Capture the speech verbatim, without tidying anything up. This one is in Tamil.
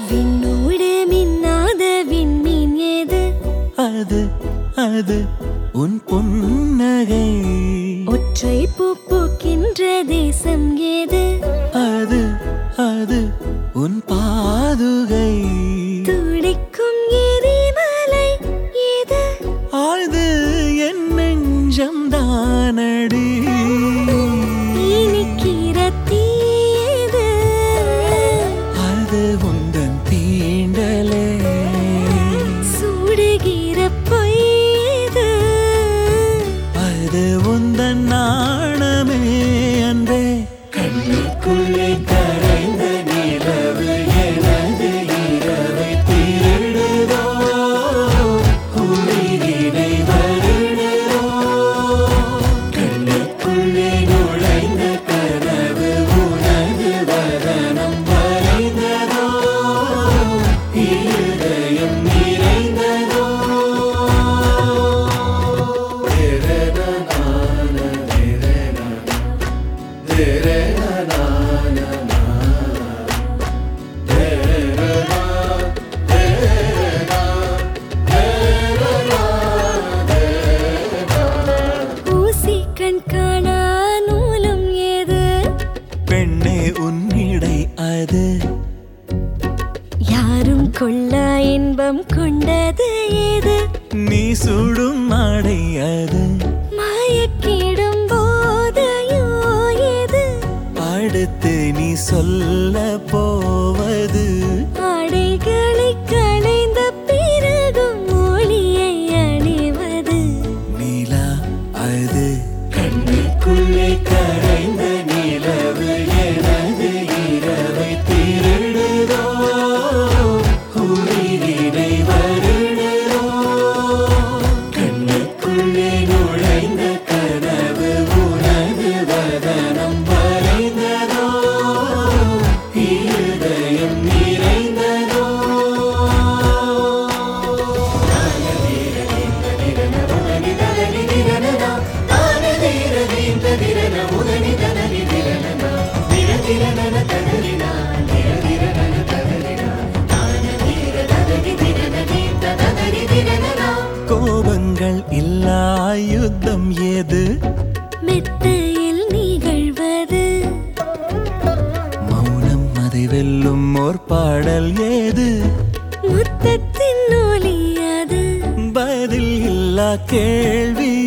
விண்ணோடு மின்னாத விண்மீன் ஏது? அது அது உன் புன்னகை. ஒற்றை பூ பூக்கின்ற தேசம் ஏது? அது அது உன் பாதுகை. துடிக்கும் எரிமலை ஏது? ஆழ்து என் நெஞ்சம் தானடி. இனிக்கிற தீ ஏது? அது உந்தன் தீண்டலே. சுடுகிற பொய் ஏது? அது உந்தன் நாணமே அன்பே. கண்ணுக்குள்ளே கரைந்த நிலவு எனது இரவை திருடுதோ, உயிரினை வருடுதோ. கண்ணுக்குள்ளே நுழைந்த கனவு உனது வதனம் வரைந்ததோ, இருதயம் நிறைந்ததோ. ஊசி கண் காணா நூலும் ஏது? பெண்ணே உன்னிடை அது. யாரும் கொள்ளா இன்பம் கொண்டது ஏது? நீ சுடும் மாடை அது. மயக்கிடும் போதையோ ஏது? அடுத்து நீ சொல்ல போவது. ஆடைகளை களைந்த பிறகும் ஒளியை அணிவது. நிலா அது. கண்ணுக்குள்ளே கரைந்த நிலவு எனது இரவை திருடுதோ, உயிரினை வருடுதோ. கண்ணுக்குள்ளே நுழைந்த கனவு உனது வதனம் வரைந்ததோ, இருதயம் நிறைந்ததோ. கோபங்கள் இல்லா யுத்தம் ஏது? மெத்தையில் நிகழ்வது. மௌனம் அதை வெல்லும் ஓர் பாடல் ஏது? முத்தத்தின் ஒலி அது. பதில் இல்லா கேள்வி